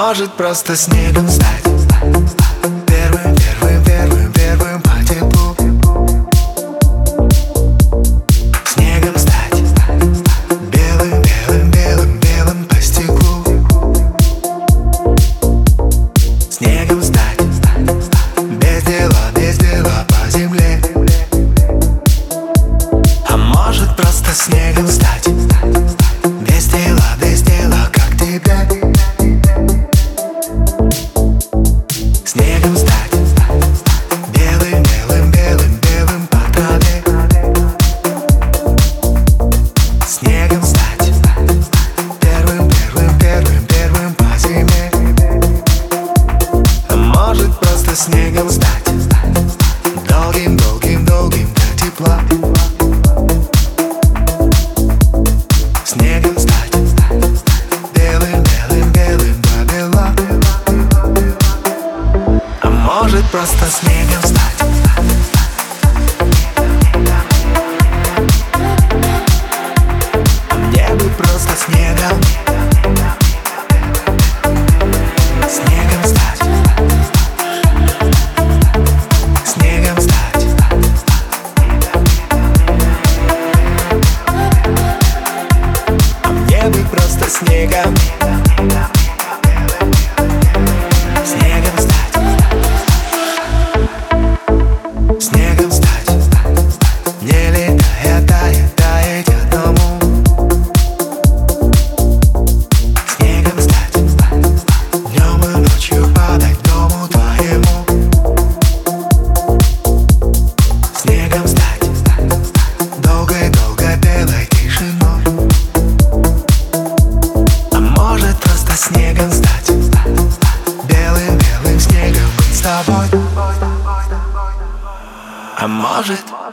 может просто снегом стать. Первым, первым, первым, первым по теплу. Снегом стать. Белым, белым, белым, белым по стеклу. Снегом стать. Без дела по земле. А может просто снегом стать. Без дела, как тебе. Снегом стать. Белым, белым, белым, белым по траве. Снегом стать. Первым, первым, первым, первым по зиме. А может просто снегом стать. Долгим, долгим, долгим до тепла. Снегом стать. Белым, белым, белым до бела. А может просто снегом стать. А мне бы просто снегом. Снегом стать. Снегом стать. А мне бы просто снегом. Снегом стать. Снегом стать. Не летая, тая, таять одному. Снегом стать. Днем и ночью падать дому твоему. Снегом стать. Долгой-долгой белой тишиной. А может просто снегом стать. Белым, белым снегом быть с тобой. А может